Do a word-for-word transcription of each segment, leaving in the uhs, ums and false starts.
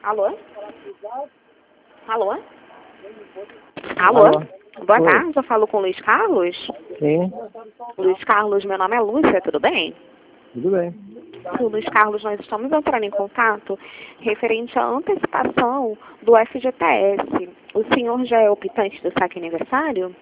Alô? Alô? Alô? Alô? Boa Oi. tarde, eu falo com o Luiz Carlos. Sim, Luiz Carlos, meu nome é Lúcia, tudo bem? tudo bem. O Luiz Carlos, nós estamos entrando em contato referente à antecipação do F G T S. O senhor já é optante do saque aniversário?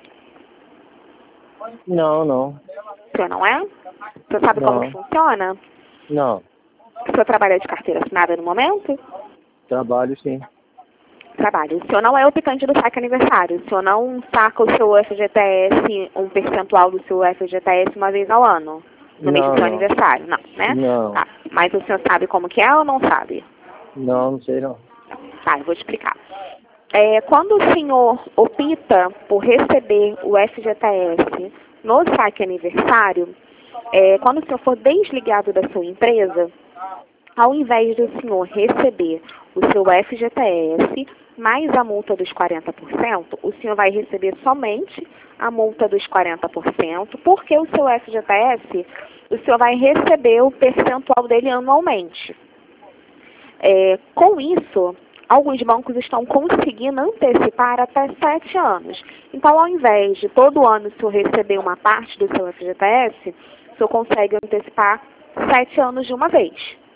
Não, não. O senhor não é? O senhor sabe como Não. funciona? Não. O senhor trabalha de carteira assinada no momento? Trabalho sim. Trabalho. O senhor não é optante do saque aniversário. O senhor não saca o seu F G T S, um percentual do seu F G T S uma vez ao ano? No mês do Não, seu não. aniversário? Não, né? Não. Tá. Mas o senhor sabe como que é ou não sabe? Não, não sei não. Tá, eu vou explicar. É, quando o senhor opta por receber o F G T S no saque aniversário, é, quando o senhor for desligado da sua empresa, ao invés do senhor receber o seu F G T S mais a multa dos quarenta por cento, o senhor vai receber somente a multa dos quarenta por cento, porque o seu F G T S, o senhor vai receber o percentual dele anualmente. É, com isso, alguns bancos estão conseguindo antecipar até sete anos. Então, ao invés de todo ano o senhor receber uma parte do seu F G T S, o senhor consegue antecipar sete anos de uma vez.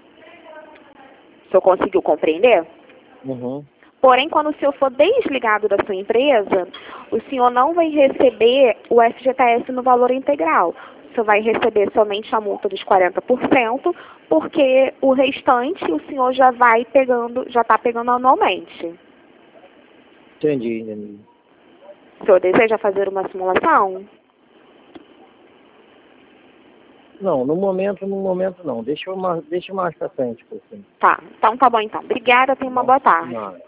O senhor conseguiu compreender? Uhum. Porém, quando o senhor for desligado da sua empresa, o senhor não vai receber o F G T S no valor integral. O senhor vai receber somente a multa dos quarenta por cento, porque o restante o senhor já vai pegando, já está pegando anualmente. Entendi, entendi. O senhor deseja fazer uma simulação? Não, no momento, no momento não. Deixa eu mais, deixa mais pra frente, por favor. Tá, então tá bom então. Obrigada, tenha uma boa tarde. Não.